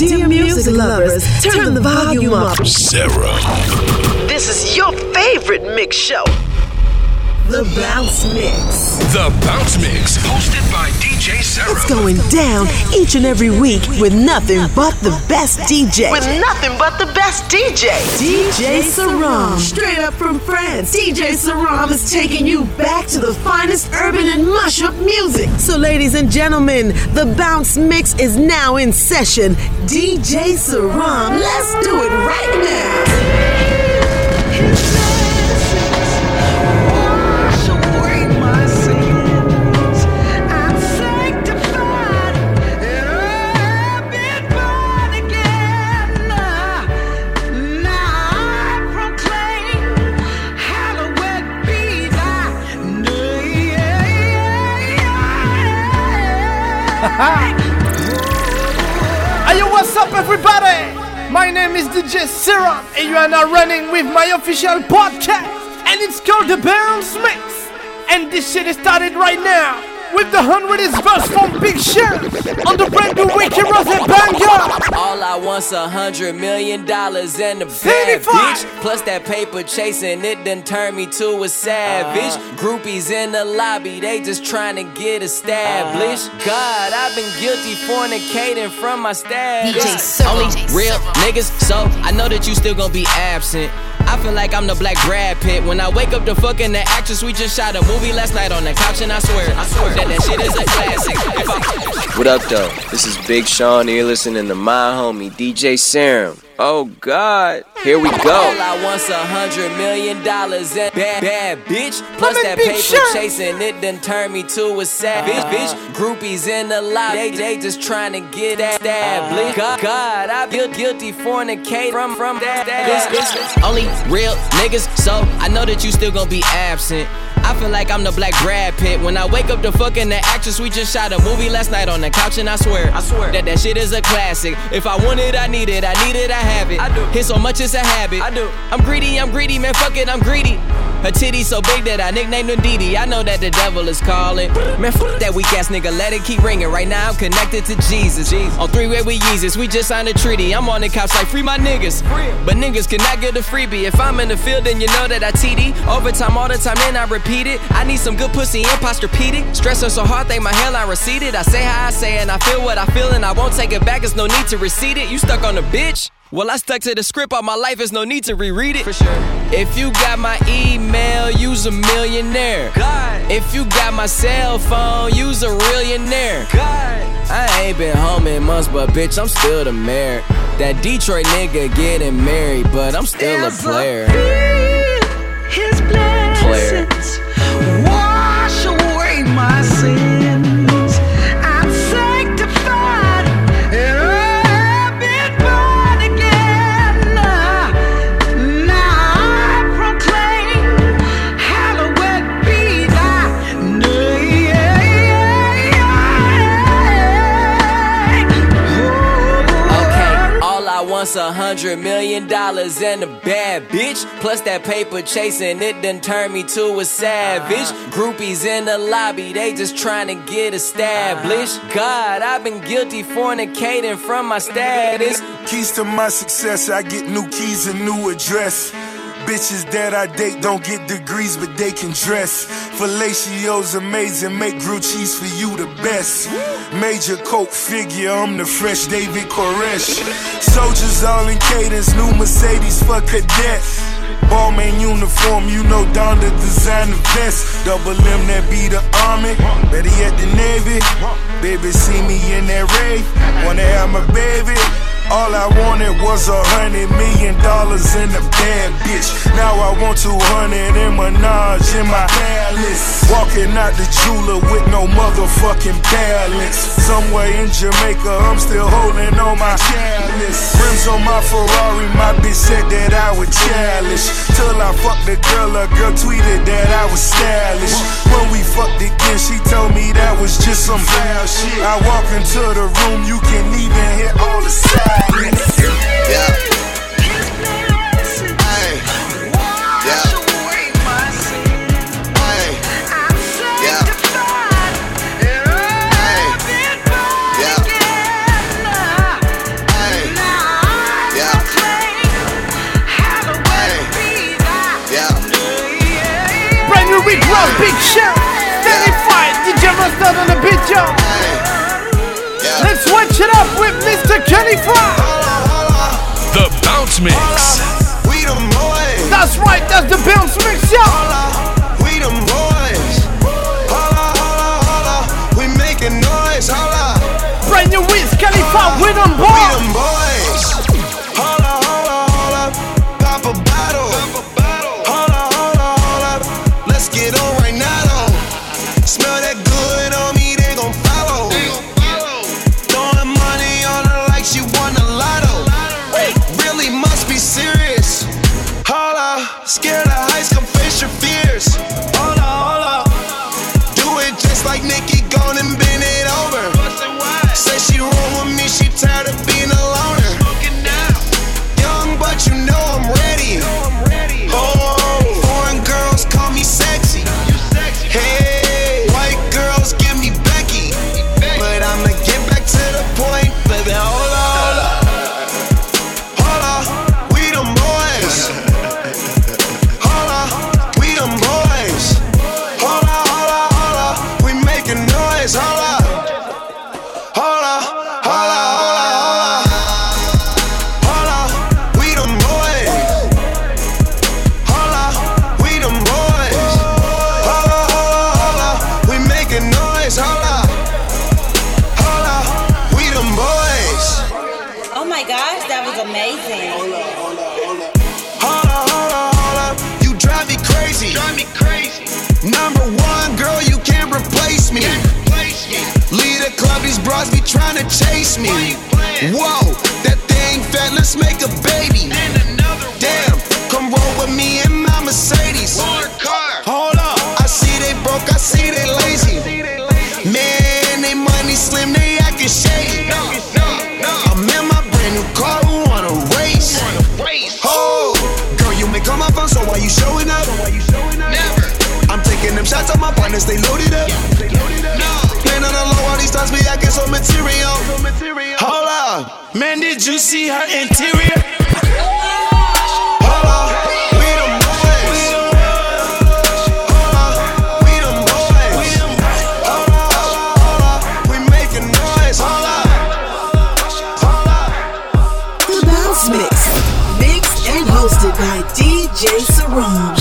Dear music lovers, turn the volume up. Sarah. This is your favorite mix show. The Bounce Mix. The Bounce Mix, hosted by DJ Sarah. It's going down each and every week with nothing but the best DJ. DJ Saram. Straight up from France, DJ Saram is taking you back to the finest urban and mush-up music. So ladies and gentlemen, the Bounce Mix is now in session. DJ Saram, let's do it right now. Hey, what's up, everybody? My name is DJ Serum, and you are now running with my official podcast, and it's called The Bounce Mix. And this shit is started right now with the 100th verse from Big Sean on the brand new Ricky Rose banger. All I want's $100 million and a bad bitch. Plus that paper chasing, it done turned me to a savage. Groupies in the lobby, they just trying to get established. God, I've been guilty fornicating from my status. Only real niggas, so I know that you still gonna be absent. I feel like I'm the black Brad Pitt. When I wake up to fucking the actress, we just shot a movie last night on the couch, and I swear that shit is a classic. What up, though? This is Big Sean, and you're listening to my homie, DJ Serum. Oh, God. Here we go. All I want's $100 million and bad bitch. Plus that paper chasing, it done turned me to a savage. Bitch, groupies in the lobby, they just trying to get established. God, I've been guilty fornicating from that. Only real niggas, so I know that you still gonna be absent. I feel like I'm the black Brad Pitt. When I wake up to fucking the actress, we just shot a movie last night on the couch, and I swear that shit is a classic. If I want it, I need it, I have it. I do. Hit so much, it's a habit. I do. I'm greedy, man, fuck it, I'm greedy. Her titty so big that I nicknamed her Didi. I know that the devil is calling. Man, fuck that weak ass nigga, let it keep ringing. Right now I'm connected to Jesus. On three-way with Yeezus, we just signed a treaty. I'm on the couch like free my niggas. But niggas cannot get a freebie. If I'm in the field, then you know that I TD. Overtime all the time, then I repeat it. I need some good pussy and posturepedic. Stressing so hard, think my hairline receded. I say how I say and I feel what I feel, and I won't take it back, there's no need to recede it. You stuck on the bitch? Well, I stuck to the script all my life, there's no need to reread it. For sure. If you got my email, use a millionaire. God. If you got my cell phone, use a millionaire. God. I ain't been home in months, but bitch, I'm still the mayor. That Detroit nigga getting married, but I'm still a player. His blessings wash away my sins. I'm sanctified and I've been born again. Now I proclaim, hallowed be thy name. Okay, all I want's $100 million and a bad bitch. Plus that paper chasing, it done turned me to a savage. Groupies in the lobby, they just trying to get established. God, I've been guilty fornicating from my status. Keys to my success, I get new keys and new address. Bitches that I date don't get degrees, but they can dress. Fellatio's amazing, make grilled cheese for you the best. Major coke figure, I'm the fresh David Koresh. Soldiers all in cadence, new Mercedes for cadets. Ballman uniform, you know down the designer vest. Double M that be the army, better yet the Navy. Baby see me in that rave, wanna have my baby. All I wanted was $100 million and a bad bitch. Now I want 200 and Minaj in my palace. Walking out the jeweler with no motherfucking balance. Somewhere in Jamaica, I'm still holding on my chalice. Rims on my Ferrari, my bitch said that I was childish. Till I fucked the girl, a girl tweeted that I was stylish. When we fucked again, she told me that was just some foul shit. I walk into the room, you can even hear all the silence. Yeah. Jennifer. The Bounce Mix. We them boys. That's right, that's the Bounce Mix, y'all. We them boys. Holla. We making noise. Holla. Brand new Wiz Khalifa, we them boys. We them boys. Holla. Pop a bottle. Holla. Let's get on right now, though. Smell that good on me, they gon' follow. Throwing money on her like she won the lotto. Really must be serious. Holla, scared of heights, come face your fears. Holla. Do it just like Nicki, gone and bend it over. Say she roll with me, she tired of being a loner. Young, but you know I'm ready. Oh, foreign girls call me sexy. Hey, white girls give me Becky. But I'ma get back to the point, baby. Holla. We them boys. Holla. We them boys. Holla. We making noise. Holla. We them boys. Holla. We them boys. Holla. We making noise. Holla. We them boys. Oh my gosh, that was amazing. Holla. You drive me crazy. Number one, girl, you can't replace me. Lead a club, these bras be trying to chase me. Whoa, that thing fat, let's make a baby. Damn, come roll with me in my Mercedes. Hold up, I see they broke, I see they lazy. Man, they money slim, they acting shady. I'm in my brand new car, who wanna race? Oh, girl, you make on my phone, so why you showing up? Never. I'm taking them shots on my partners, they loaded up. Playing on the low, all these times me acting so material. Hold up, man, did you see her interior? Hold up, we them boys. Hold up, we them boys. Hold up, we making noise. Hold up. The Bounce Mix. Mixed and hosted by DJ Serum.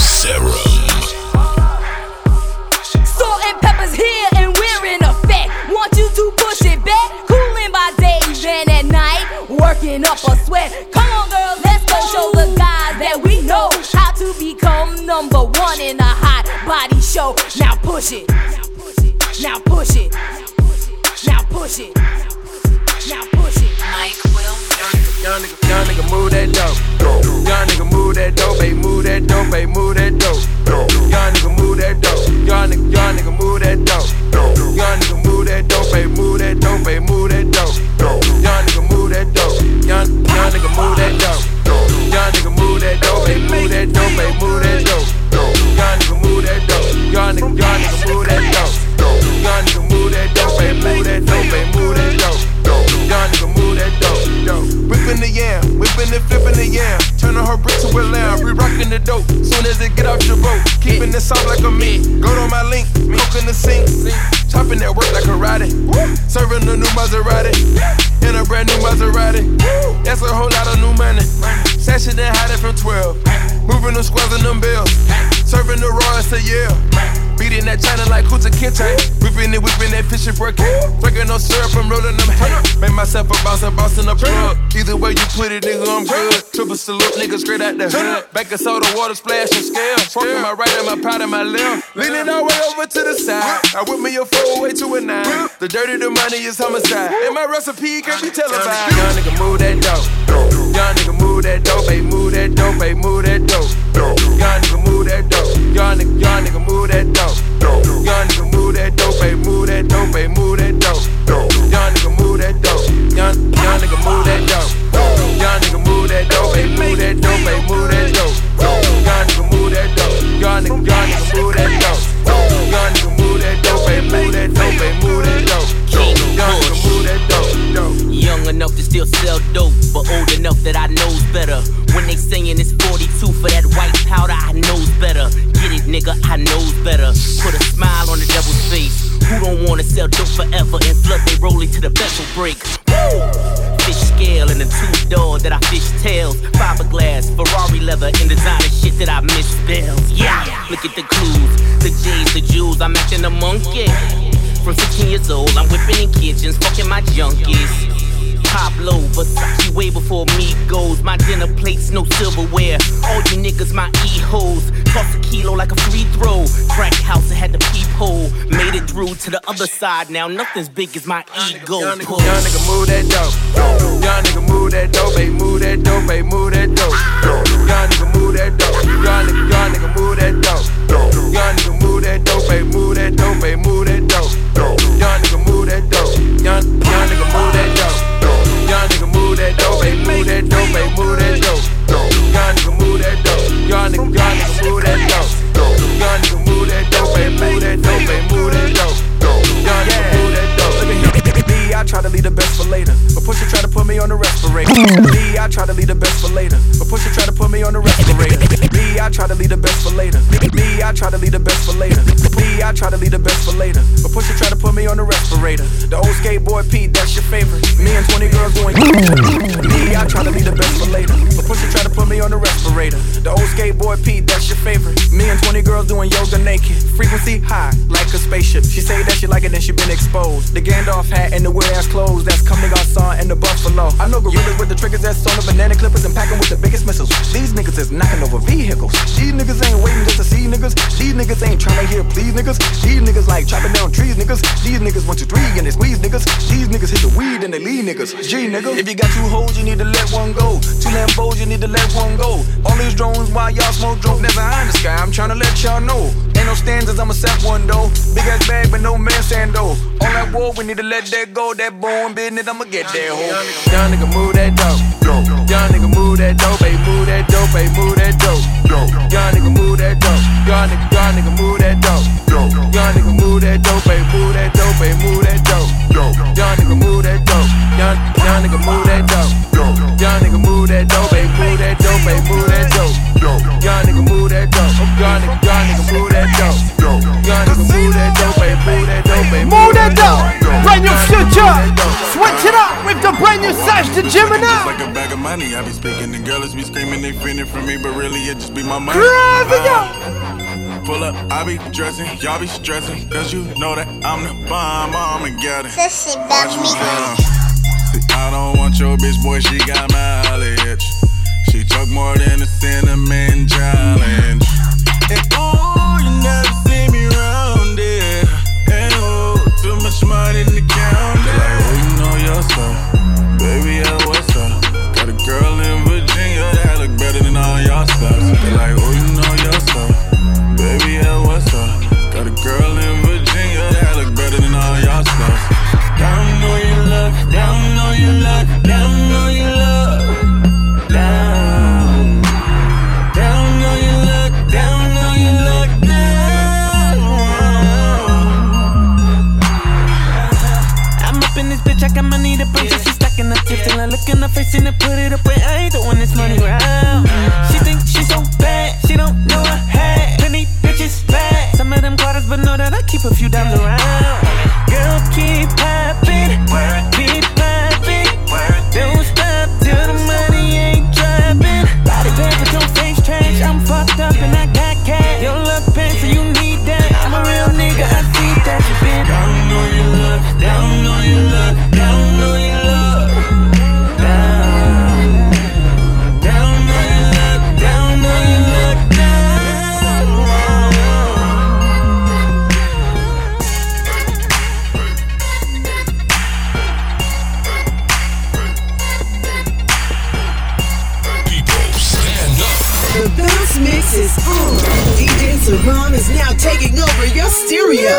Salt and pepper's here and we're in effect. Want you to push it back. Cooling by day, then at night, working up a sweat. Come on, girls, let's go show the guys that we know how to become number one in a hot body show. Now push it. Now push it. Now push it. Now push it. Mike Will. Young nigga move that dope. Young nigga move that dope, baby, move that dope, baby, move that dope. Young nigga move that dope. Young nigga move that dope. Young nigga move that dope, baby, move that dope, baby, move that dope. Young nigga move that dope. Young nigga move that dope. Young nigga move that dope, baby, move that dope, baby, move that dope. Young nigga move that dope. Young nigga move that dope. Young nigga move that dope, baby, move that dope, baby, move that dope. Young nigga move that dope. Whipping the yam, whipping and flipping the yam. Turning her brick to a lamb, re-rocking the dope. Soon as it get out your boat, keeping it soft like a meat. Go to my link, coke in the sink. Chopping that work like a karate. Serving a new Maserati, in a brand new Maserati. That's a whole lot of new money. Sashing and hiding from 12. Moving them squares and them bills. Serving the Royals a year. Beating that China like Kuta Kinte. Whipping that fish and breaking. Breaking no syrup, I'm rolling them hay. Make myself a boss in the plug. Either way you put it, nigga, I'm good. Triple salute, nigga, straight out the hood. Back of soda, water, splash, and scale. Smoking my right and my pot and my left. Leaning all the way over to the side. I whip me a 4-way to a 9. The dirty, the money is homicide. And my recipe can't be televised. Young nigga move that dope. Young nigga move that dope, baby, move that dope, baby, move that dope. Young nigga move that dope. Young nigga move that dope. Young nigga move that dope, baby, move that dope, baby, move that dope. Young nigga move that dope. Young nigga move that dope. Young nigga move that dope, baby, move that dope, baby, move that dope. Young nigga move that dope. Young nigga move that dope. Young nigga move that dope, baby, move that dope, baby, move that dope. Young nigga move that dope. Young enough to still sell dope, but old enough that I knows better. When they saying it's 42 for that white powder, I knows better. Get it, nigga, I knows better. Put a smile on the devil's face. Who don't wanna sell dope forever and flood they rolling to the vessel break? Woo! Fish scared door that I fish tails. Fiberglass, Ferrari leather, and designer shit that I misspells. Yeah, look at the clues, the J's, the jewels. I'm acting a monkey. From 16 years old, I'm whipping in kitchens, fucking my junkies. Pablo, Versace way before me goes. My dinner plates, no silverware. All you niggas, my E-hoes. Toss a kilo like a free throw. Crack house, I had the peephole. Made it through to the other side. Now nothing's big as my ego. Young nigga move that dope. Young nigga move that dope, baby. Move that dope, baby. Move that dope. Young nigga move that dope. Young nigga move that dope. Young nigga move that dope, baby. Move that dope, baby. Move that dope. Young nigga move that dope. Young nigga move that dope. Young nigga move that dope, baby. Move that dope, baby. Move that dope. Young nigga move that dope. Young nigga move that dope. Young nigga move that dope, baby. Move that dope, baby. Move that dope. Young nigga move that dope. I try to leave the best for later, but Pusha try to put me on the respirator. I try to leave the best for later, but Pusha try to put me on the respirator. I try to leave the best for later. I try to leave the best for later. I try to leave the best for later, but Pusha try to put me on the respirator. The old skateboard Pete, that's your favorite. Me and 20 girls doing I try to leave the best for later, but Pusha try to put me on the respirator. The old skateboard Pete, that's your favorite. Me and 20 girls doing yoga naked. Frequency high, like a spaceship. She say that she like it, then she been exposed. The Gandalf hat and the weird ass clothes, that's Comme des Garçons and the Buffalo. I know gorillas with the triggers that's on the banana clippers and packing with the biggest missiles. These niggas is knocking over vehicles. These niggas ain't waiting just to see niggas. These niggas ain't trying to hear please niggas. These niggas like chopping down trees niggas. These niggas 1, 2, 3 and they squeeze niggas. These niggas hit the weed and they leave niggas. G nigga. If you got 2 hoes, you need to let one go. 2 Lambos, you need to let one go. All these drones while y'all smoke dope, never high in the sky. I'm trying to let y'all know. Ain't no standards, I'ma set one though. Big ass bag, but no man sando. All that war, we need to let that go. That bone business, I'ma get that hoe. Young nigga move that dope. Young nigga move that dope, baby. Move that dope, baby. Move that dope. Young nigga move that dope. Young nigga move that dope. Young nigga move that dope, baby. Move that dope, baby. Move that dope. Young nigga move that dope. Young nigga move that dope. Young nigga move that dope, baby. Move that dope, baby. Move that dope. Young nigga move that dope. Young nigga move that dope. Young nigga move that dope, baby. Move that dope, baby. Move that dope. Brand new future. Switch it up with the brand new Sash to Gemini. It's like a bag of money. I be speaking, the girls be screaming, they feeling for me, but really it just be my money. Pull up, I be dressing, y'all be stressing, cause you know that I'm the bomb, Armageddon. Watch me down. See, I don't want your bitch, boy, she got mileage. She choke more than a cinnamon challenge. And ooh, you never see me round it. And ooh, too much money in the count. They like, oh, you know your stuff. Baby, yeah, what's up? Got a girl in Virginia that look better than all y'all stuff. They like, oh, you know your stuff. Baby, yeah, what's up? Got a girl in Virginia that look better than all y'all stuff. Down on your luck, down on your luck, down on your luck. Down on your luck, down on your luck, down. I'm up in this bitch, I got money to burn, so she stacking the tips till I look in her face and I put it up, and I ain't throwing this money around. She think she's so bad, she don't know I had plenty bitches bad. Some of them quarters, but know that I keep a few dimes around. Girl, keep popping, keep popping. Don't stop till the money ain't dropping. Body bad, but your face trash. I'm fucked up and I got cash. Your luck pain, so you need that. I'm a real nigga, I see that you been down on your luck, down on your luck, down on your luck. Down on your luck, down on your luck, The Bounce Mix is on. DJ Saram is now taking over your stereo.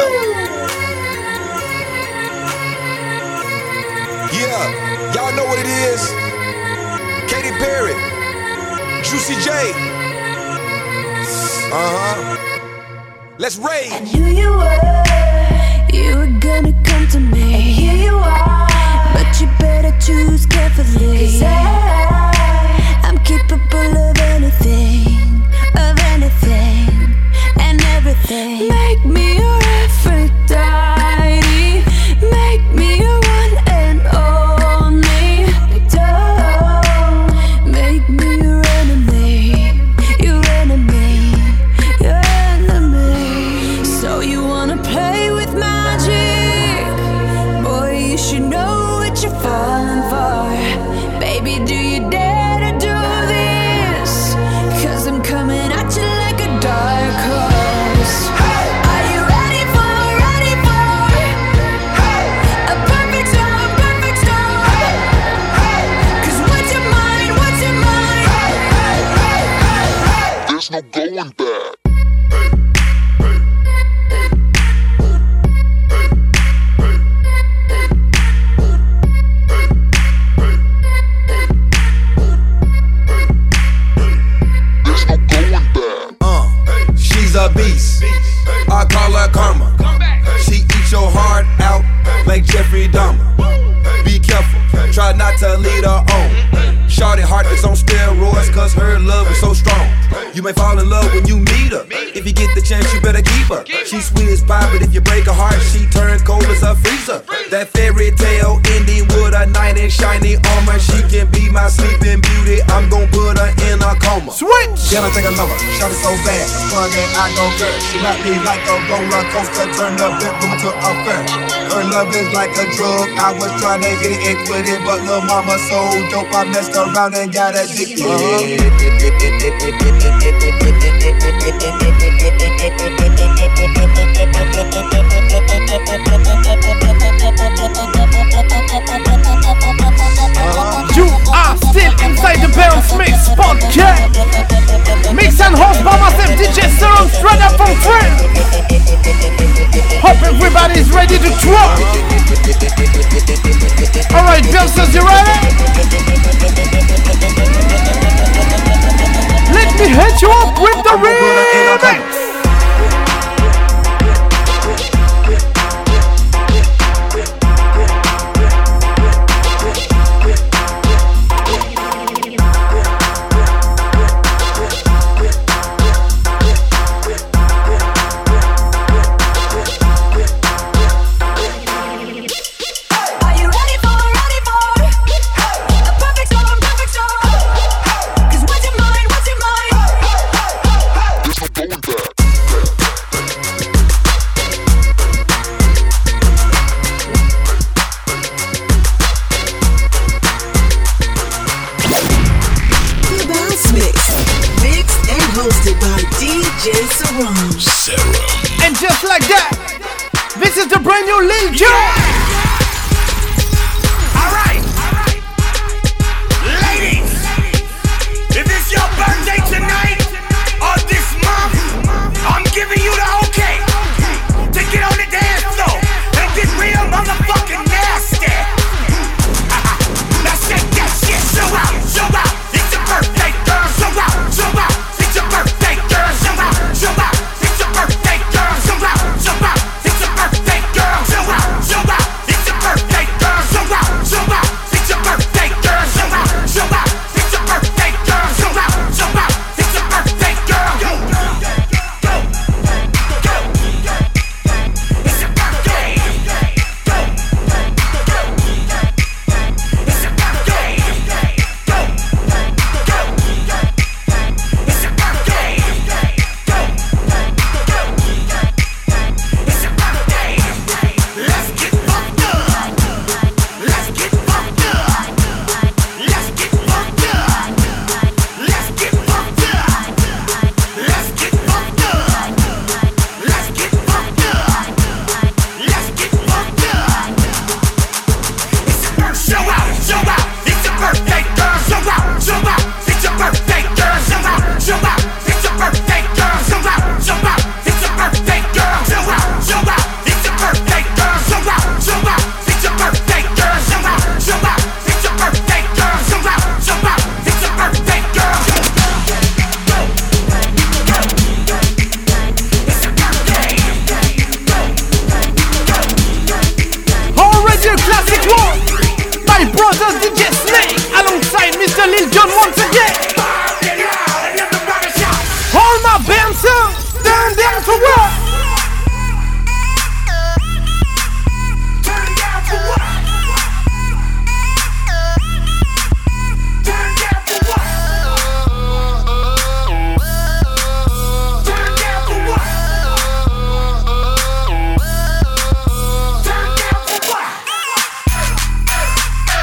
Yeah, y'all know what it is. Katy Perry, Juicy J. Let's rage. I knew you were gonna come to me. And here you are, but you better choose carefully. 'Cause I'm capable of anything, and everything. Make me your Aphrodite, make me your one and only. Don't falling for? Baby, do you dare to do this? 'Cause I'm coming at you like a dark horse. Are you ready for a perfect storm, perfect storm? 'Cause what's your mind, there's no going back. She's a beast, I call her karma. She eats your heart out like Jeffrey Dahmer. Be careful, try not to lead her on. Shorty heart is on steroids, 'cause her love is so strong. You may fall in love when you meet her. If you get the chance, you better keep her. She's sweet as pie, but if you break her heart, she turns cold as a freezer. That fairy tale ending with a knight in shiny armor. She can be my sleeping beauty, I'm gon' put her in a coma. Switch! Can I take another? Shot it so bad, fun that I don't care. She wrapped me like a roller coaster, turned the bedroom to a fair. Her love is like a drug, I was trying to get it with it, but lil' mama so dope, I messed around and got addicted. You are still inside the Bounce Mix podcast. Mix and host by myself, DJ Serum, straight up from France. Hope everybody's ready to drop. Alright, Bouncers, you ready? Let me hit you up with the remix. And just like that, this is the brand new Lil Jon. Alright, ladies, if it's your birthday tonight or this month, I'm giving you the okay to get on the dance floor and get real motherfucking nasty. Now shake that shit, show out, it's your birthday, girl, show out, it's your birthday, girl, show out, it's your birthday, girl, show out, it's your birthday, girl, show out, it's your birthday, girl, show out, it's your birthday, girl, show out, it's your birthday, girl, show out, it's your birthday, girl. Go, go, go, it's your birthday. Go, go, it's your birthday. Go, go, it's your birthday. Go, go, it's your birthday. Let's get fucked up. Let's get fucked up. Let's get fucked up. Let's get fucked up. Let's get fucked up. Let's get fucked up. Let's get fucked up. It's your birthday. Show out. It's your birthday, girl. Show out. It's your birthday, girl. Show out. It's your birthday, girl. Show out. It's your birthday, girl. Show out. It's your birthday, girl. Show out. It's your birthday, girl. Show out. It's your birthday, girl. Show out. It's your birthday, girl. Already a classic one. My brother DJ Snake alongside Mr. Lil Jon once again. All my bouncers, turn down for what? Turn down for what? Turn down for what? Turn down for what? Turn down for what?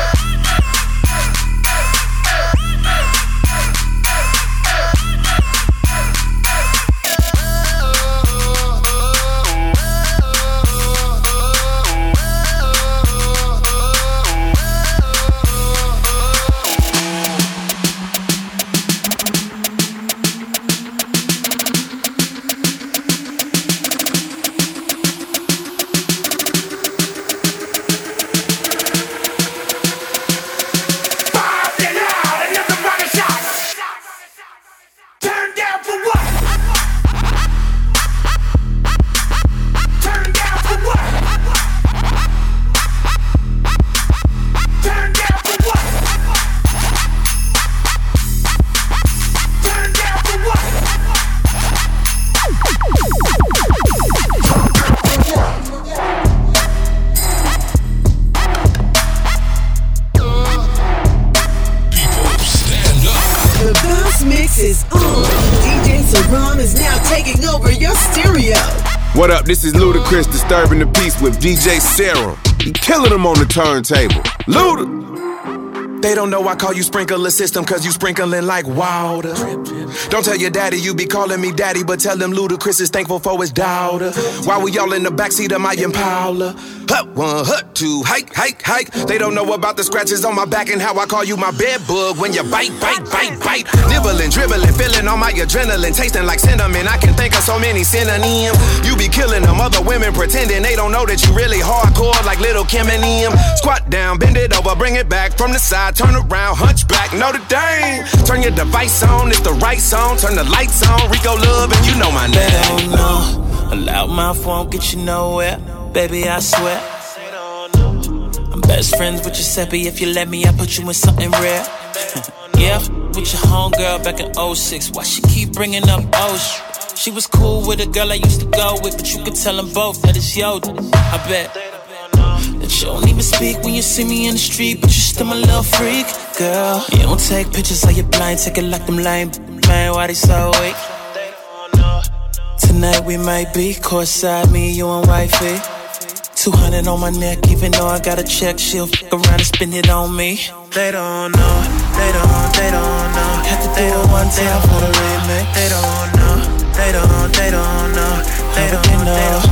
mixes. DJ Serum is now taking over your stereo. What up? This is Ludacris disturbing the peace with DJ Serum. He killing them on the turntable. Luda! They don't know I call you sprinkler system cause you sprinkling like water. Don't tell your daddy you be calling me daddy, but tell him Ludacris is thankful for his daughter. While we all in the backseat of my Impala. Hut one, hut two, hike, hike, hike. They don't know about the scratches on my back and how I call you my bed bug when you bite, bite, bite, bite. Nibbling, dribbling, feeling all my adrenaline, tasting like cinnamon. I can think of so many synonyms. You be killing them other women pretending they don't know that you really hardcore like Little Kim and them. Squat down, bend it over, bring it back from the side. Turn around, hunchback, Notre Dame. Turn your device on, it's the right song. Turn the lights on, Rico Love, and you know my name. They don't know, a loud mouth won't get you nowhere. Baby, I swear. I'm best friends with Giuseppe. If you let me, I put you in something rare. Yeah, with your homegirl back in 06. Why she keep bringing up Ocean? She was cool with a girl I used to go with, but you could tell them both that it's yo. I bet that you don't even speak when you see me in the street, but you still my little freak, girl. You don't take pictures of your blind, take it like them lame. Man, why they so weak? Tonight we might be courtside, me, you and wifey. 200 on my neck, even though I got a check, she'll fuck around and spend it on me. They don't know, they don't know. Have to do it one time for the remix. They don't know, they don't know. They don't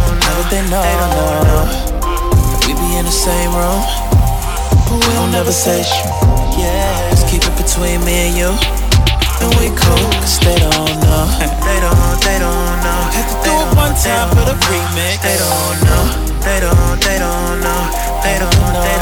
know. We be in the same room, but we don't never say shit. Yeah, let's keep it between me and you. And we cool, cause they don't know. They don't know. Have to do it one time for the remix. They don't know. They don't know. They don't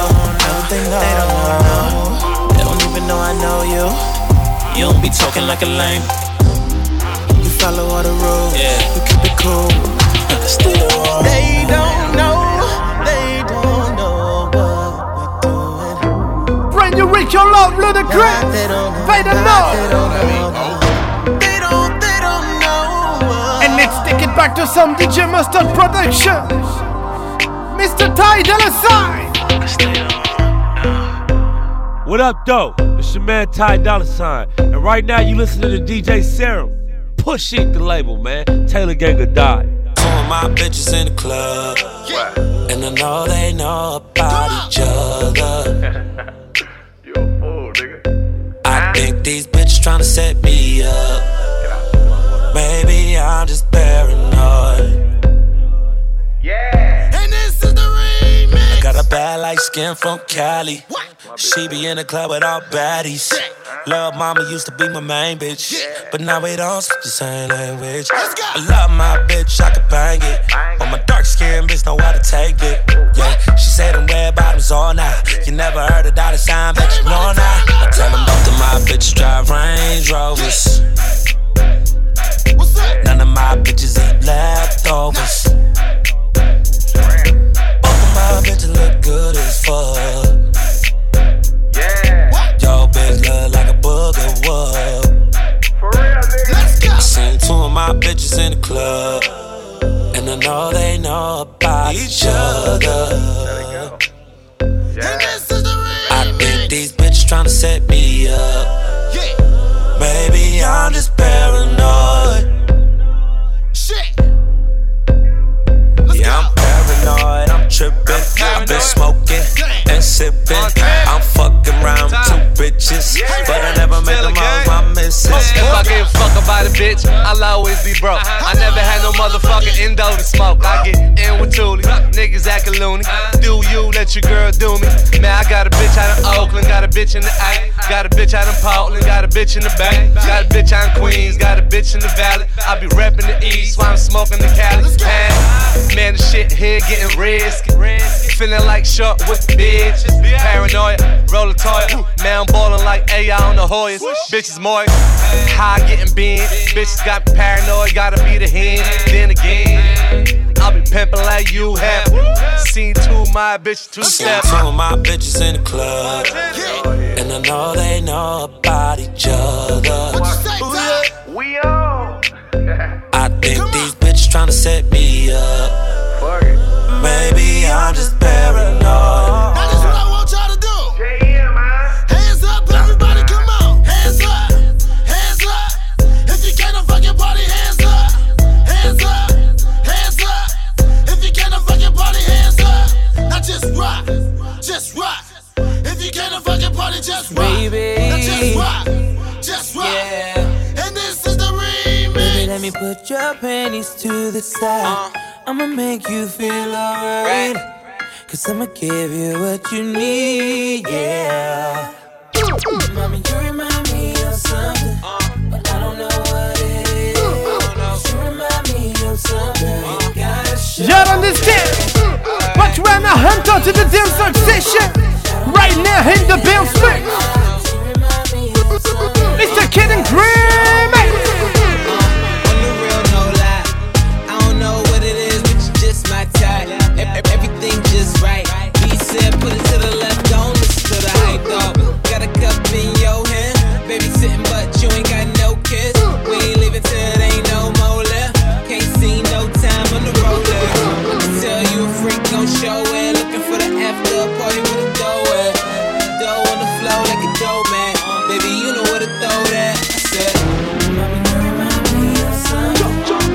even know I know you. You don't be talking like a lame. You follow all the rules. Yeah. You keep it cool. They don't know. They don't know what we're doing. Brand new Rico Love, Ludacris. They don't know. They don't know. And let's take it back to some DJ Mustard production. Mr. Ty Dolla $ign. What up, though? It's your man Ty Dolla $ign, and right now you listening to DJ Serum. Push it, the label, man. Taylor Gang or Die. Two of my bitches in the club, and I know they know about each other. You a fool, nigga. I think these bitches tryna set me up. Maybe I'm just paranoid. Yeah. And this is the remix. I got a bad light skin from Cali. She be in the club with all baddies. Love mama used to be my main bitch, but now we don't speak the same language. I love my bitch, I can bang it, but my dark skin bitch know how to take it. Yeah, she said them red bottoms all night. You never heard of Dolla $ign, bet you know now. I tell them both of my bitches drive Range Rovers. None of my bitches eat leftovers. Both of my bitches look good as fuck. Yo, bitch look like a booger whoop. For real, nigga. Let's go. I seen two of my bitches in the club, and I know they know about each other. I think these bitches tryna set me up. Maybe I'm just paranoid. Yeah, I'm paranoid, I'm trippin'. I've been smoking and sippin'. I'm fucking around with two bitches, but I never make them all my missus. If I give a fuck about a bitch, I'll always be broke. I never had no motherfucking endo to smoke. I get in with Thule, niggas actin' loony. Do you, let your girl do me. Man, I got a bitch out of Oakland, got a bitch in the A, got a bitch out of Portland, got a bitch in the Bay, got a bitch out in Queens, got a bitch in the Valley. I be reppin' the East while I'm smoking the Cali. Man, the shit here getting risky. Feeling like short with bitches. Paranoid, roll a toy. Man, I'm ballin' like AI on the Hoyas. Bitches moist, high getting bent. Bitches got me paranoid, gotta be the hen. Then again, I'll be pimpin' like you have. Seen two of my bitches two-step. Two of my bitches in the club, and I know they know about each other. We on. I think these bitches tryna set me up. Maybe I'm just paranoid. Now this is what I want y'all to do. Hands up, everybody, come on. Hands up, hands up. you can't fucking party just right. Baby. Now just right. Just right. Yeah. And this is the remix. Baby, let me put your panties to the side. I'ma make you feel alright. Cause I'ma give you what you need, yeah. Mommy, you remind me of something, but I don't know what it is. You remind me of something, you gotta show. Y'all understand? But we're now hunt out to the dance session right now in the Bounce Mix. Mr. Kid and Grim. On the real, no lie. I don't know what it is, but you just my type. Everything just right. He said, put it to the left, don't listen to the hype, though. Got a cup in your hand, baby sitting, but you ain't got no kiss. We ain't leaving till it ain't no more left. Can't see no time on the roller. I can tell you a freak gon' show it. Looking for the after party with a dough at. Dough on the floor like a dough man. Baby, you know where to throw that. I said, Mommy, you remind me of something.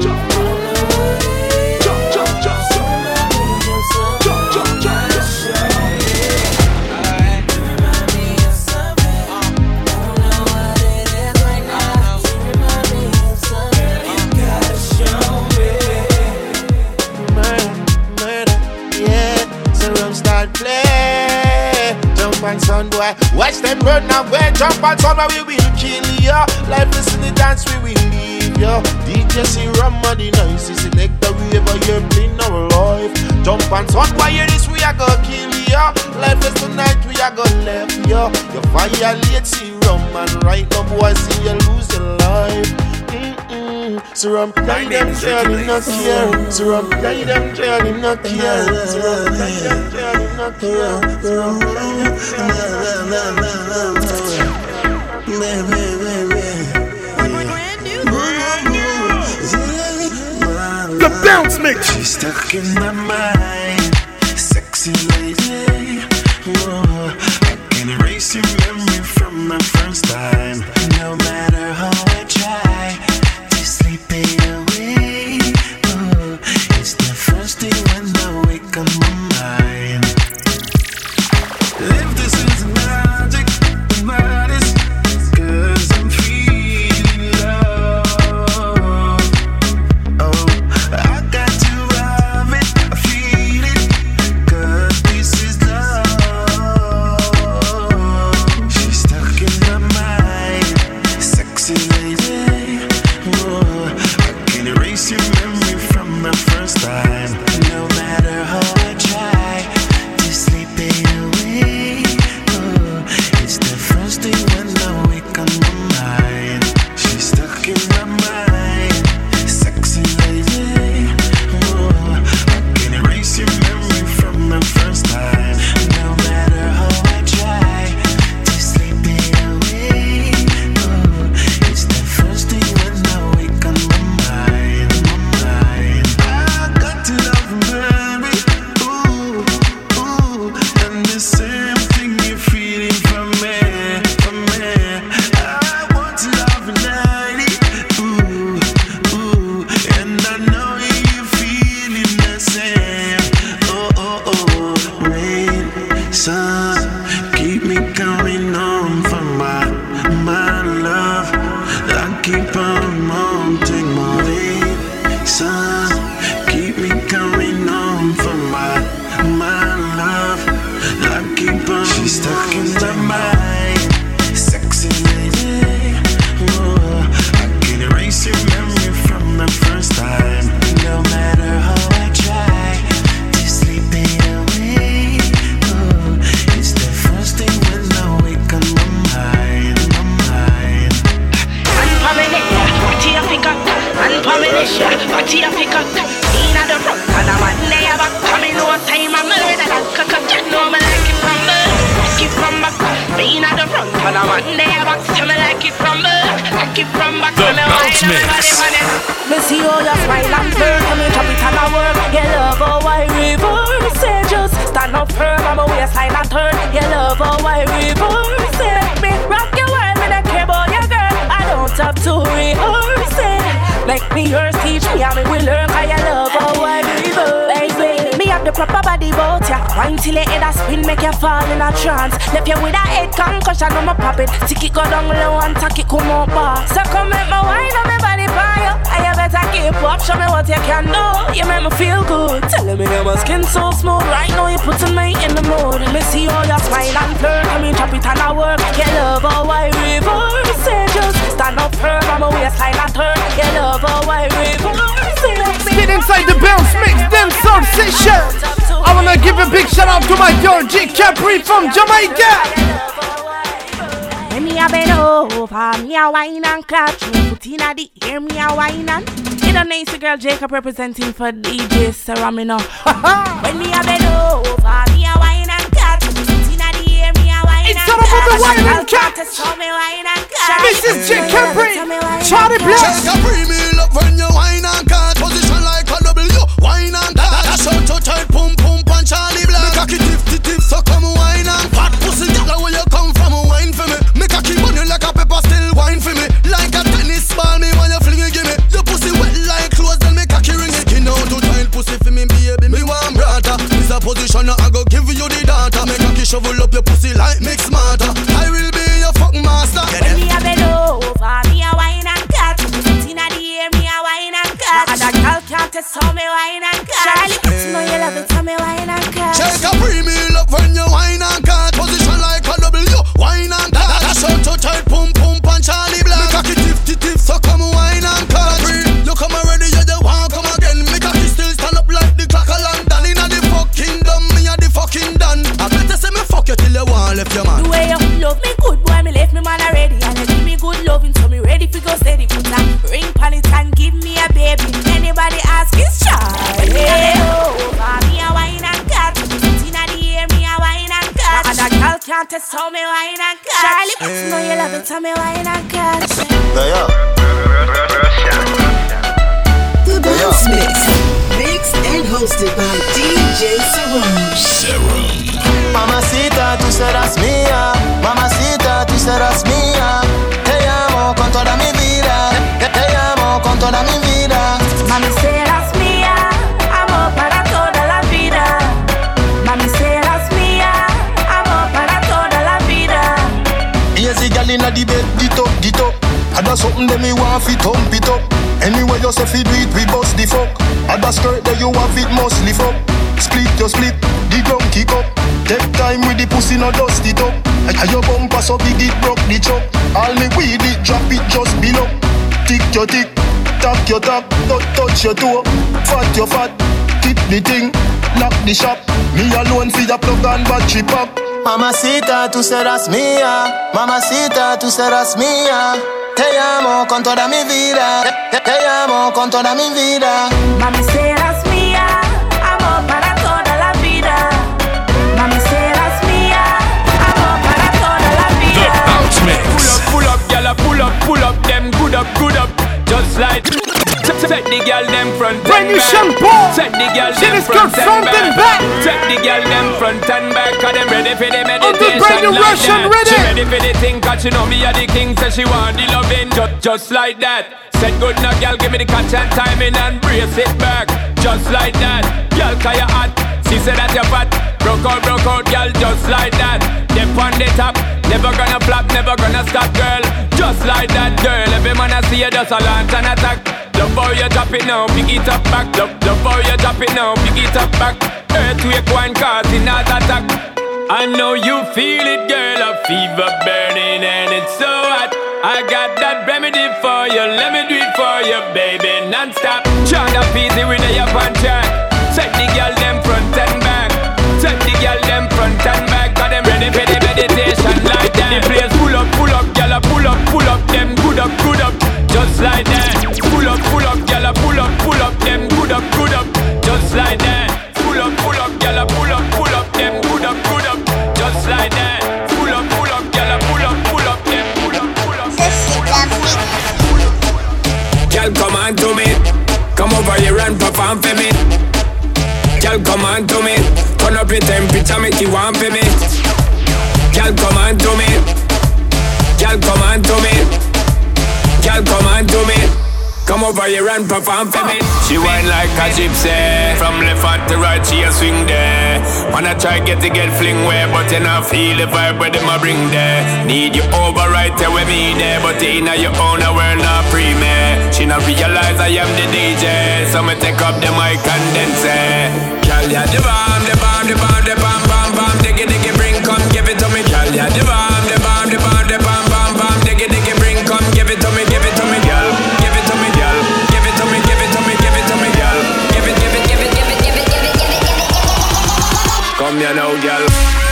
Son boy, watch them run away, jump on son, we will kill ya. Life is in the dance, we will leave ya. DJ Serum and the noisy selector, we ever you're playing our life. Jump on son, boy, hear this, we are gonna kill ya. Life is tonight, we are gonna left ya. You violate Serum and right now, boy, see you lose your life. Serum, guide them, Charlie, not here. Serum, guide them, Charlie, not here. Serum, guide them, Charlie, not here. Serum, guide them, The Bounce Mix. She's stuck in my mind, sexy lady. Whoa. I can erase your memory from the first time. No matter how I try to sleep it away. Oh, it's the first thing when I wake up my mind. If this is magic, the maddest, 'cause I'm feeling love. Oh, I got to have it, I feel it, 'cause this is love. She's stuck in my mind, sexy lady. Oh, I can erase your memory from the first time. No matter how I try to sleep it away. Oh, it's the first thing when I wake up my mind. She's stuck in my mind, sexy lady. Oh, I can erase your memory from the first time. No matter how I try to sleep it away. Oh, it's the first thing when I wake up my mind. I got to love her, baby. Ooh, ooh, and the same thing you're feeling from me. I want to love you, lady. Ooh, ooh, and I know you're feeling the same. Oh, oh, oh, rain, sun, keep me coming on for my love. I keep on wanting more rain, sun, keep me coming on for my love. I keep on. She's stuck in my mind, sexy lady. Oh, I can erase your memory from the first time. No matter how I try to sleep it away. Oh, it's the first thing when I wake up my mind. What you pick up? And Pamelacia, what you pick up? In the front, and I'm a layer back. Coming no time, I'm murder. No, I like it from back. Like it from back. In the front, and I'm a layer back. Tell me like it from back. Like it from back. The Bounce Mix. Me see how you smile and flirt, and me chop it and I work. You love how I reverse it. Just stand up firm, I'm a waistline and turn. You love how I reverse it. Me rock your world, me don't care about your girl. I don't have to rehearse it. Make me yours, teach me how me will learn. 'Cause you love how I reverse. Baby, me have the the proper body bout ya. Wine till your head a spin, make you fall in a trance. Left you with a head concussion, I'ma pop it. Tick it go down low and tack it come up bar. So come make me wine on me body for you. And you better keep up, show me what you can do. You make me feel good. Telling me that my skin so smooth. Right now you putting me in the mood. Let me see all your smile and flirt. I mean chop it and I work. You love how I reverse. Say just stand up firm on my waistline and turn. You love how I reverse. Get inside the bounce mix, dance soul session. I wanna give a big shout out to my girl J Capri from Jamaica. When me a bend over, me a wine and catch. Me put in a the air, me a wine and. It a nice girl Jacob representing for DJ Saramino. When me a bend over, me a wine and catch. Me put in a the air, me a wine and catch. It's all about the wine and catch. This is J Capri, Charlie Black. J Capri, me love when you wine and catch. Position like a W, wine and catch. That's how to tight, pum pum and Charlie Black. Me cocky tip, so come wine and fat pussy. Girl, where you come from, wine for me. Me cocky money like a pepper, still wine for me. Like a tennis ball, me when you fling it, give me. Your pussy wet like clothes, then me cocky ring it. Skin out to tight pussy for me, baby. Me want brata. This a position, I go give you the data. Me cocky shovel up your pussy like mix smarter. I will be your fuck master. When me a bend over, me a wine and catch. Put in a the air, me a wine and catch. And a girl can't test how me wine and catch. Charlie, know you love it, how me wine and catch. J Capri, me love when you wine and catch. Position like a W, wine and catch. That's how to tight, pum pum and Charlie Black. Me cocky tip, so come wine and catch. You come already, you just want come again. Me cocky still stand up like the clock of London. Inna the fucking dumb, me a the fucking done. I better say me fuck you till you want left your man. The way you love me good, boy, me left me man already. And you give me good loving, so me ready for go steady. Put a ring on it and give me a baby. Anybody ask is Charlie. Me a wine and catch. Inna the air, me a wine and catch. And a girl can't test how me wine and catch. Charlie, know you love it, how me wine and catch. The Bounce Mix, mixed and hosted by DJ Serum. Mamacita, tú serás mía. Mamacita, tú serás mía. Te amo con toda mi vida. Te amo con toda mi vida. Mami, serás mía. Amor para toda la vida. Mami, serás mía. Amor para toda la vida. Easy girl inna the bed, get up. I do something that me want fi thump it up. Anyway you say fi do it, we bust the fuck. I da skirt that you have it must lift up. Split your split, the ground kick up. Take time with the pussy, no dust it up. And your bumper so big it broke the chop. All me weed it, drop it just below. Tick your tick, tap your tap, touch your toe. Fat your fat, tip the thing, lock the shop. Me alone fi the plug and battery pop. Mamacita, tú serás mía. Mamacita, tú serás mía. Te amo con toda mi vida. Te amo con toda mi vida. Mami, serás mía. Amor para toda la vida. Mami, serás mía. Amor para toda la vida. The Bounce Mix. Pull up, gyal, pull up, them good up, just like. Set the girl them front and back. Set the girl them front and back. Set the girl them front and back. Cause them ready for the meditation like that. She ready for the thing cause she know me a the king. Say she want the loving just like that. Said good now girl give me the catch and timing and brace it back. Just like that. Girl cause you hot. She said that you fat. Broke out girl just like that. Dip on the top. Never gonna flop, never gonna stop girl. Just like that girl. Every man I see you just a launch and attack. Love how you drop it now, pick it up back. Love how you drop it now, pick it up back. Earthquake one causing heart attack. I know you feel it, girl, a fever burning and it's so hot. I got that remedy for you, let me do it for you, baby, non-stop. Chant up easy with the up and track. Set the girl them front and back. Set the girl them front and back. Cause them ready for the meditation like that. The place pull up, girl, pull up, them good up, just like that. Pull up, gyal, pull up, them good up, just like that. Pull up, gyal, pull up, them good up, just like that. Pull up, gyal, pull up, them good up. Gyal, come on to me, come over here and perform for me. Gyal, come on to me, turn up your temperature, make you warm for me. Gyal, come on to me, gyal, come on to me, gyal, come on to me. Come over here and perform for me. She whine like a gypsy. From left hand to right, she a swing there. Wanna try get fling way, but you not feel the vibe where them a bring there. Need you over right there with me there, but in your own world not free me. She not realize I am the DJ, so me take up the mic and then say, girl, ya the bomb, the bomb, the bomb, the bomb, bomb, bomb, diggy, diggy, bring, come give it to me. Girl, ya the bomb, the bomb, the bomb, the bomb, bomb, bomb, diggy, diggy, bring, come give it to me, girl. Give it to me, girl. Give it to me, give it to me, give it to me, girl. Give it, give it, give it, give it, give it, give it, give it. Come here now, girl.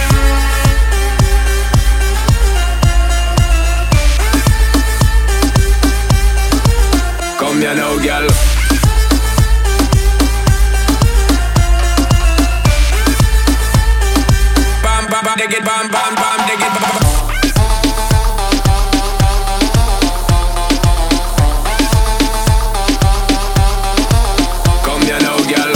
Come here now, girl. Bam, bam, bam, dig it, bam, bam, bam, dig it, bam, bam. Come here now, girl.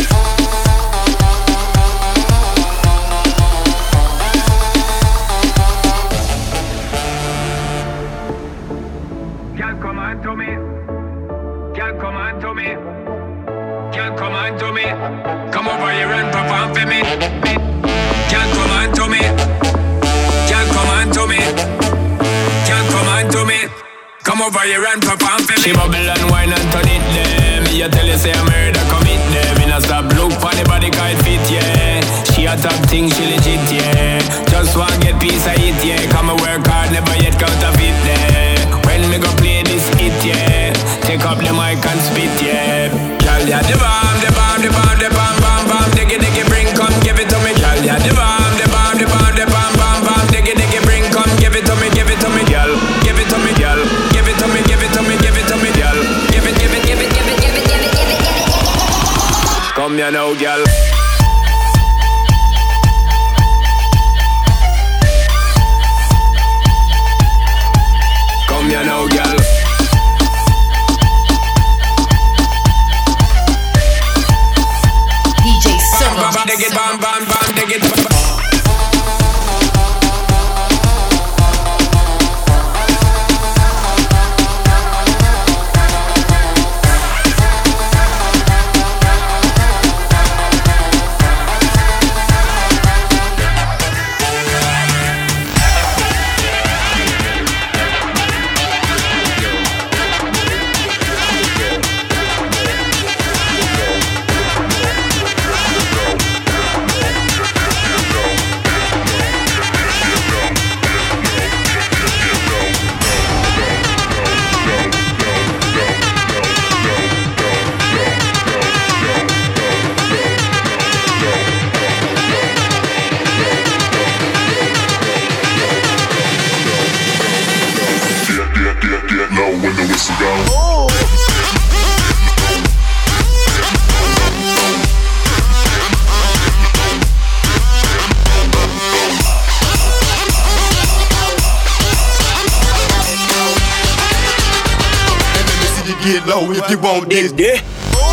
Girl, come on to me. Girl, come on to me. Girl, come on to me. Come over here and perform for me. Girl, come on to me. Girl, come on to me. Girl, come on to me. Come over here and perform for me. She bubble and wine and turn it there. Me a tell you say I'm murder commit there. Me not stop look for the body kind fit, yeah. She a top thing, she legit, yeah. Just want get piece of it, yeah. Come and work hard, never yet counterfeit there. When me go play this hit, yeah. Take up the mic and spit, yeah. Girl, ya the bomb, the bomb, the bomb, the bomb, bomb, bomb. Diggy, diggy, bring, come give it to me. Girl, ya the bomb, the bomb, the bomb, the bomb, bomb, bomb. Diggy, diggy, bring, come give it to me, girl. Give it to me, girl. Give it to me, give it to me, give it to me, girl. Give it, give it, give it, give it, give it, give it, give it, give it. Come here now, girl. Come here now, girl. DJ Serum. Dig it, bam, bam, bam, dig it. When the whistle goes. Get low if you want this. Yeah.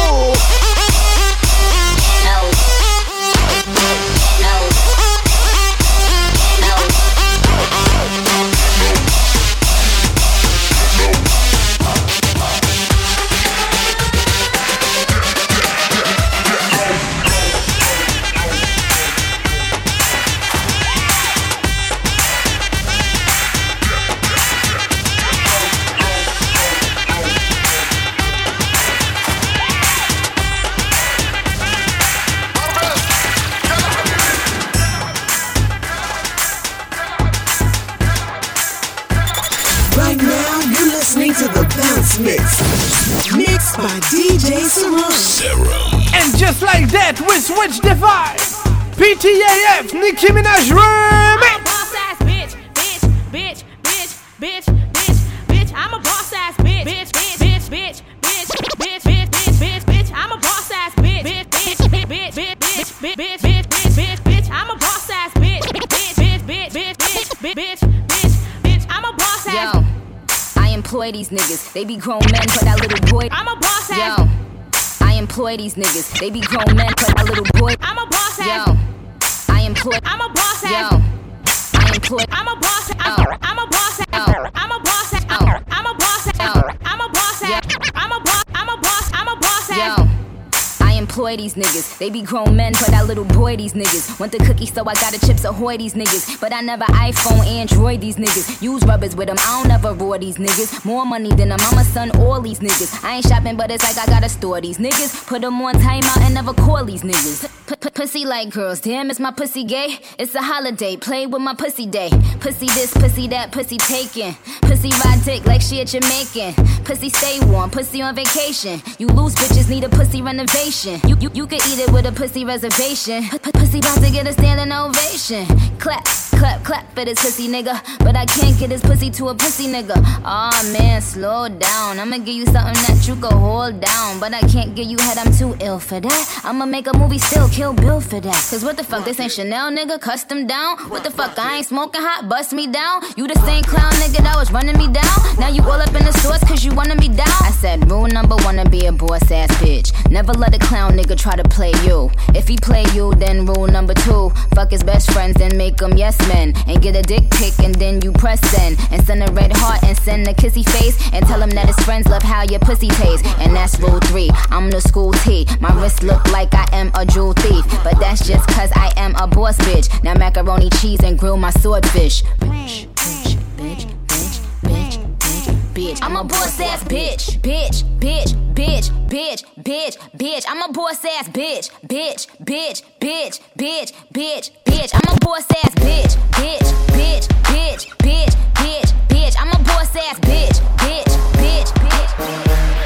Mixed by DJ Serum. And just like that, we switch the vibe. PTAF, Nicki Minaj remix. Boss ass bitch, bitch, bitch, bitch, bitch, bitch, bitch. I'm a boss ass bitch, bitch, bitch, bitch, bitch, bitch, bitch, bitch, bitch, bitch. I'm a boss ass bitch, bitch, bitch, bitch, bitch, bitch, bitch, bitch, bitch, bitch, bitch. I'm a boss ass bitch, bitch, bitch, bitch, bitch, bitch, bitch, bitch, bitch. I'm a boss ass. Yo, I employ these niggas. They be grown men, but that little boy. I'm a boss ass. Yo, I employ these niggas. They be grown men, but that little boy. I'm a boss ass. Yo, I employ. I'm a boss ass. Yo, I employ. I'm a boss ass. I'm a boss ass. I'm a boss ass. I'm a boss ass. I'm a boss ass. I'm a boss. employ these niggas. They be grown men, but I little boy these niggas. Want the cookie, so I got a Chips Ahoy these niggas. But I never iPhone, Android these niggas. Use rubbers with them, I don't ever roar these niggas. More money than a mama, son, all these niggas. I ain't shopping, but it's like I gotta store these niggas. Put them on timeout and never call these niggas. Pussy like girls, damn, is my pussy gay? It's a holiday, play with my pussy day. Pussy this, pussy that, pussy taken. Pussy ride dick like she a Jamaican. Pussy stay warm, pussy on vacation. You loose bitches need a pussy renovation. You could eat it with a pussy reservation. Pussy about to get a standing ovation. Clap, clap, clap for this pussy nigga. But I can't get this pussy to a pussy nigga. Aw man, slow down. I'ma give you something that you can hold down. But I can't give you head, I'm too ill for that. I'ma make a movie still, Kill Bill for that. Cause what the fuck, this ain't Chanel nigga, custom down. What the fuck, I ain't smoking hot, bust me down. You the same clown nigga that was running me down. Now you all up in the stores cause you wanna be down. I said rule number one to be a boss ass bitch. Never let a clown nigga try to play you. If he play you, then rule number two, fuck his best friends, then make them yes men. And get a dick pic and then you press send. And send a red heart and send a kissy face. And tell him that his friends love how your pussy tastes. And that's rule 3, I'm the school T. My wrist look like I am a jewel thief. But that's just cause I am a boss bitch. Now macaroni cheese and grill my swordfish. Bitch, bitch, bitch, bitch, bitch, bitch, bitch. I'm a boss ass bitch, bitch, bitch, bitch, bitch, bitch, bitch. I'm a boss ass bitch, bitch, bitch, bitch, bitch, bitch, bitch. I'm a boss ass bitch, bitch, bitch, bitch, bitch, bitch, bitch. I'm a boss ass bitch, bitch, bitch, bitch.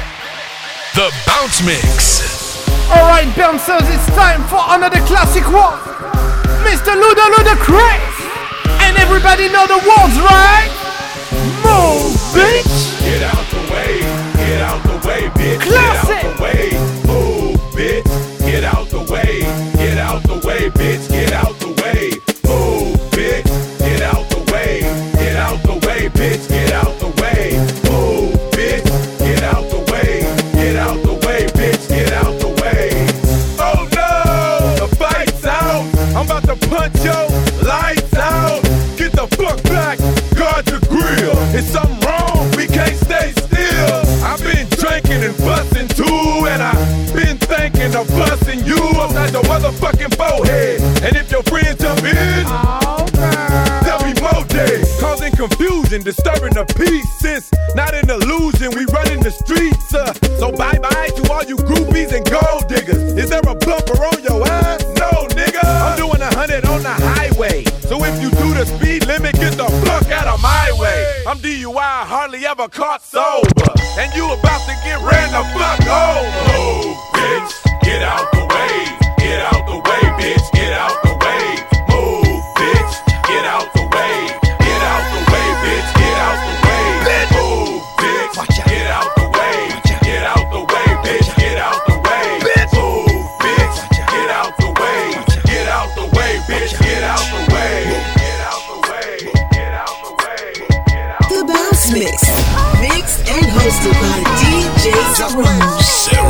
The Bounce Mix. Alright, bouncers, it's time for another classic one. Mr. Ludacris. And everybody know the words, right? Move, bitch. Get out the way, get out the way, bitch. Classic. Get out the way, move, bitch. Get out the way, get out the way, bitch. Get out the way, move, bitch. Get out the way, get out the way, bitch. Get out the way, move, bitch. Get out the way, get out the way, bitch. Get out the way. Oh no, the fight's out. I'm about to punch your lights out. Get the fuck back, guard the grill. It's something wrong, we can't stay still. I've been drinking and busting too, and I've been thinking of busting you upside the motherfucking forehead. And if your friends jump in, there'll be more days, causing confusion, disturbing the peace. Since not an illusion, we running the streets. So bye bye to all you groupies and gold diggers. Is there a bumper on your ass? No, nigga. I'm doing 100 on the highway. So if you do the speed limit, get the fuck out of my way. I'm DUI, hardly ever caught sober. And you about to get ran the fuck over. Move, bitch, get out the way. Get out the way, bitch, get out the way. Move, bitch, get out the way. Get out the way, bitch, get out the way. Move, bitch, get out the way. Get out the way, bitch, get out the way. Move, bitch, get out the way. Get out the way, bitch, get out the way. Get out the way, get out the way. The Bounce Mix, mixed and hosted by DJ Serum.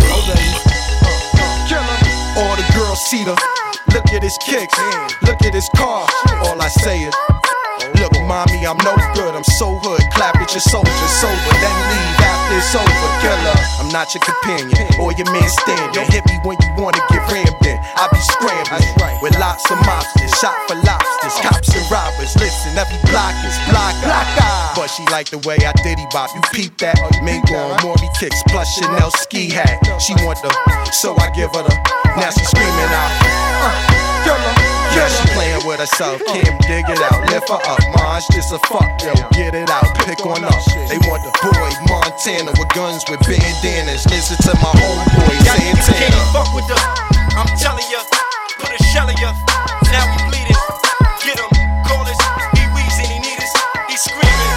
All the girls see the. Look at his kicks, look at his car. All I say is, look, mommy, I'm no good. I'm so hood. Clap at your soldier, sober, then leave after it's over. Killer, I'm not your companion or your man standing. Hit me when you wanna get rammed in. I be scrambling with lots of mobsters, shot for lobsters, cops and robbers. Listen, every block is block. But she like the way I diddy bop. You peep that? Mingo on Maury kicks plus Chanel ski hat. She want the, so I give her the. Now she screaming out, yeah, she playing with herself. Kim, dig it out, lift her up. Maj, this a fuck, yo, get it out, pick on up. They want the boy Montana with guns with bandanas. Listen to my homeboy Santana. Can't fuck with the, I'm telling ya, put a shell in ya. Now we bleeding, get him, call us. He wheezing, he need us, he screaming.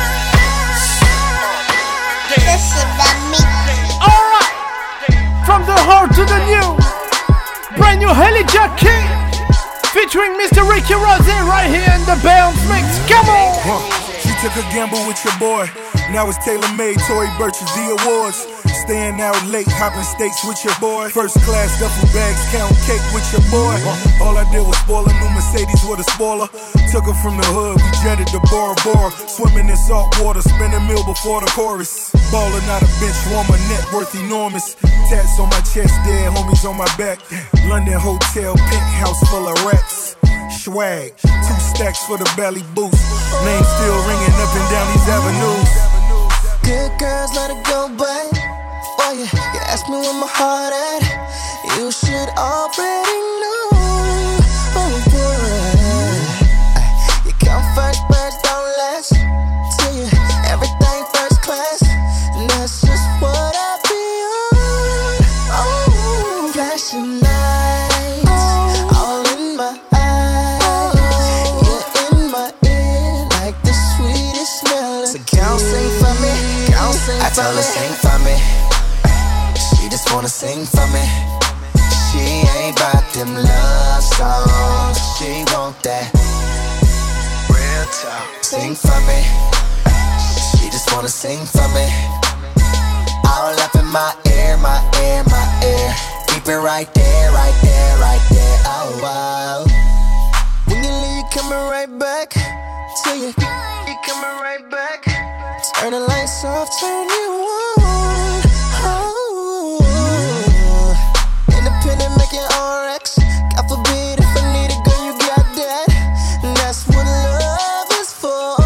Alright, from the heart to the news, brand new Helijack King, featuring Mr. Ricky Rose right here in the Bounce Mix. Come on! She took a gamble with your boy. Now it's tailor-made, Tory Burch's the awards. Staying out late, hopping steaks with your boy. First class duffel bags, count cake with your boy. All I did was spoil a new Mercedes with a spoiler. Took her from the hood, we jetted to Bora Bora. Swimming in salt water, spin a meal before the chorus. Ballin' out a bench warmer, net worth enormous. Tats on my chest, dead homies on my back. London hotel, penthouse full of racks. Swag, 2 stacks for the belly boost. Name still ringing up and down these avenues. Good girls, let it go back. Oh yeah, you ask me where my heart at. You should already know. Oh boy, you count first, but don't last. Till you everything first class, and that's just what I be on. Oh, flashing lights, all in my eyes. You're in my ear like the sweetest melody. So girl, sing for me, girl, sing for me. I tell her sing for me. She just wanna sing for me. She ain't bout them love songs. She want that real talk. Sing for me. She just wanna sing for me. All up in my ear, my ear, my ear. Keep it right there, right there, right there. Oh wow. When you leave, you coming right back. Till you coming right back. Turn the lights off, turn you on. Oh, independent, make your own Rex. God forbid if I need a girl, you got that. And that's what love is for.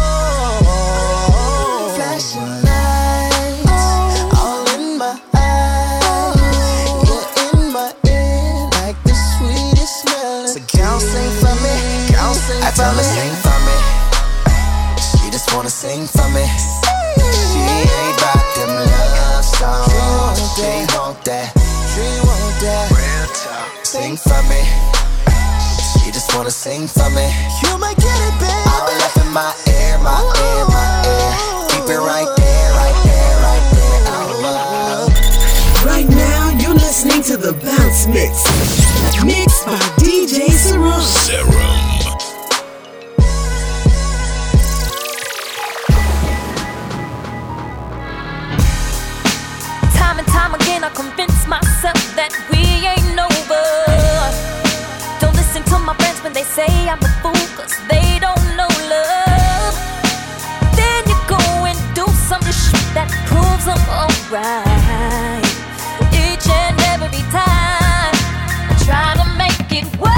Flashing lights, all in my eyes. You're in my ear like the sweetest melody. So girl, sing for me, girl, sing for me. I tell her sing for me. She just wanna sing for me. She ain't bout them love songs. She want that, she want that real talk. Sing for me. She just wanna sing for me. You might get it, baby. All up in my ear, my ear, my ear. Keep it right there, right there, right there. Oh, right now, you're listening to the Bounce Mix, mixed by DJ Serum. Time again, I convince myself that we ain't over. Don't listen to my friends when they say I'm a fool, cause they don't know love. Then you go and do some shit that proves I'm alright. Each and every time I try to make it work.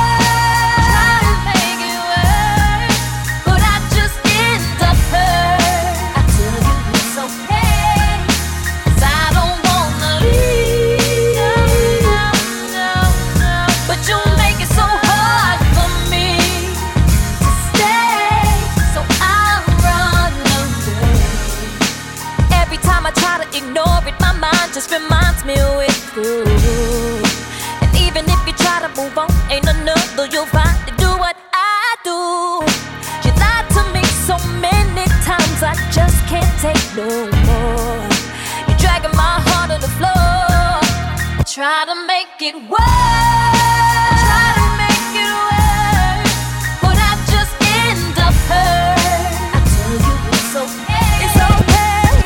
Just reminds me we're through. And even if you try to move on, ain't another you'll find to do what I do. You lied to me so many times, I just can't take no more. You're dragging my heart to the floor. Try to make it work. Try to make it work, but I just end up hurt. I tell you it's okay. It's okay.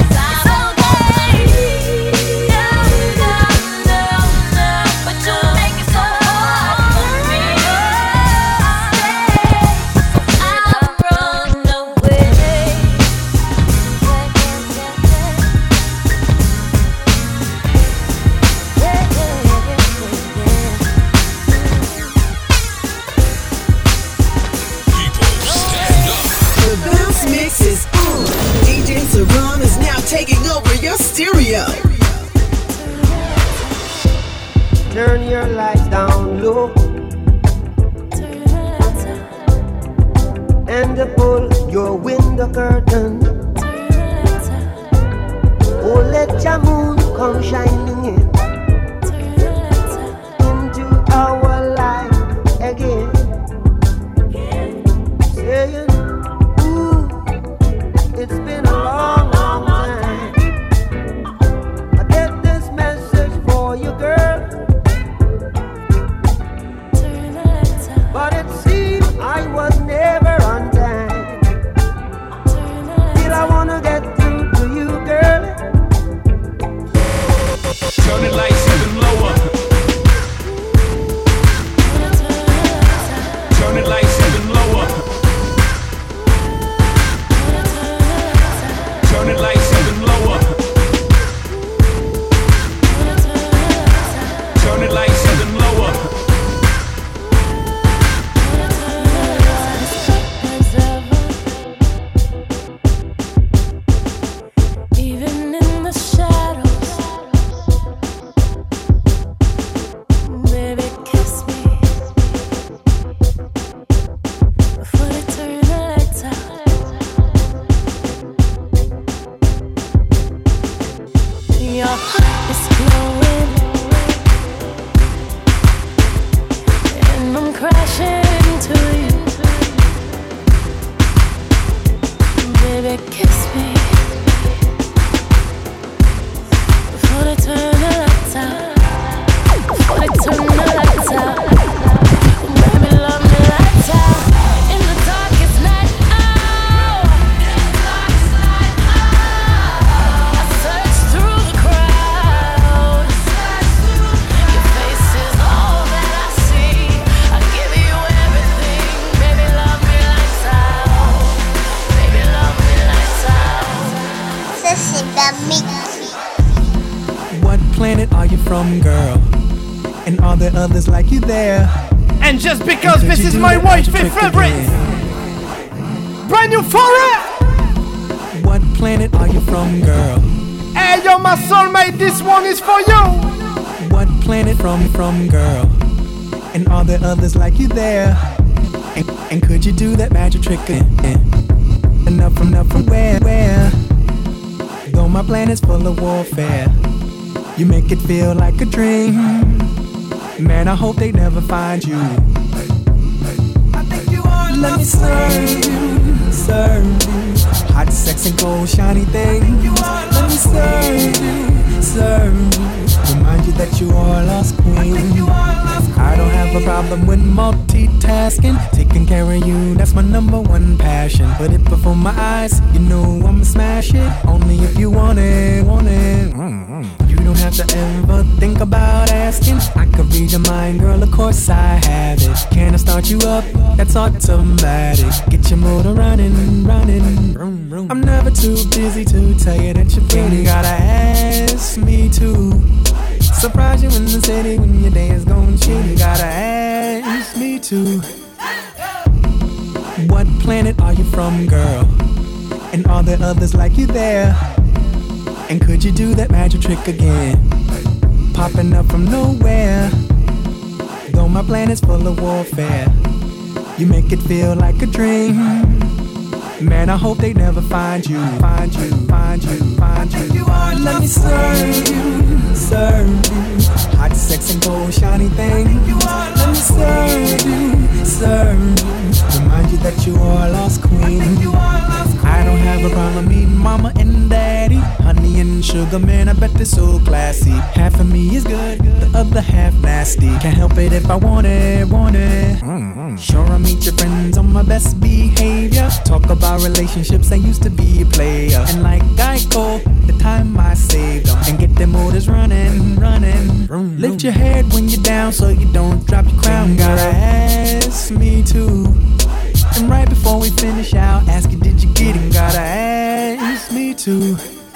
Taking over your stereo. Turn your lights down low and pull your window curtain. Oh, let your moon come shining into our life again. Saying, ooh, it's been a long, long time. I get this message for you, girl. But it seems I was never on time. Still I wanna get through to you, girl. baby, kiss me. Before they turn the lights out. Before they turn the lights out. Baby, love me lights out. In the darkest night. I search through the crowd. Your face is all that I see. I give you everything. Baby, love me lights out. Baby, love me lights out. Ça c'est la mix. What planet are you from, girl? And are there others like you there? And just because this is my wife's favorite, brand new foreign. What planet are you from, girl? Hey, yo, my soulmate, this one is for you. What planet from, girl? And are there others like you there? And could you do that magic trick again? Enough from where? Though my planet's full of warfare, you make it feel like a dream. Man, I hope they never find you. Let me serve you. Hot, sexy, gold, shiny thing. Let me serve you. Remind you that you are a lost queen. I don't have a problem with multitasking. Taking care of you, that's my number one passion. Put it before my eyes, you know I'ma smash it. Only if you want it. You don't have to ever think about asking. I could read your mind, girl, of course I have it. Can I start you up? That's automatic. Get your motor running. I'm never too busy to tell you that you're pretty. You gotta ask me to surprise you in the city when your day is going shit. You gotta ask me to. What planet are you from, girl? And are there others like you there? And could you do that magic trick again? Popping up from nowhere. Though my planet's full of warfare, you make it feel like a dream. Man, I hope they never find you. Find you. Let me serve you. Hot, sexy, gold, shiny thing. Let me serve you. Remind you that you are a lost queen. I don't have a problem meeting mama and daddy. Honey and sugar, man, I bet they're so classy. Half of me is good, the other half nasty. Can't help it if I want it. Sure, I meet your friends on my best behavior. Talk about relationships, I used to be a player. And like Geico, the time I saved them. And get them motors running. Lift your head when you're down so you don't drop your crown. Gotta ask me to. And right before we finish, I'll ask you, did you get it? Gotta ask me to.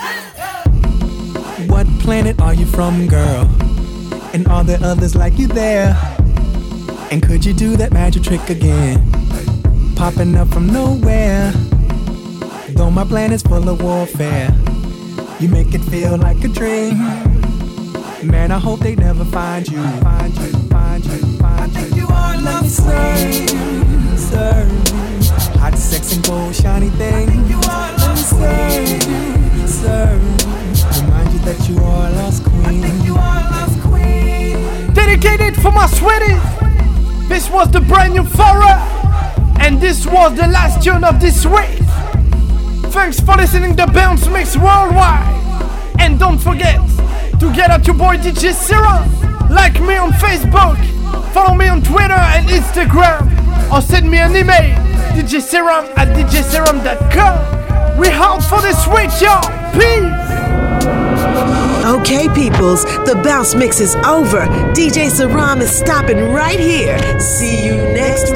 What planet are you from, girl? And are there others like you there? And could you do that magic trick again? Popping up from nowhere. Though my planet's full of warfare, you make it feel like a dream. Man, I hope they never find you. Find you. Let me serve you. Hot, sexy, gold, shiny thing. Let me serve you. Remind you that you are a lost queen. Dedicated for my sweetie. This was the brand new Farah. And this was the last tune of this week. Thanks for listening to Bounce Mix Worldwide. And don't forget to get at your boy DJ Serum. Like me on Facebook. Follow me on Twitter and Instagram. Or send me an email. djserum@djserum.com. We out for this week, y'all. Peace. Okay, peoples, the bounce mix is over. DJ Serum is stopping right here. See you next week.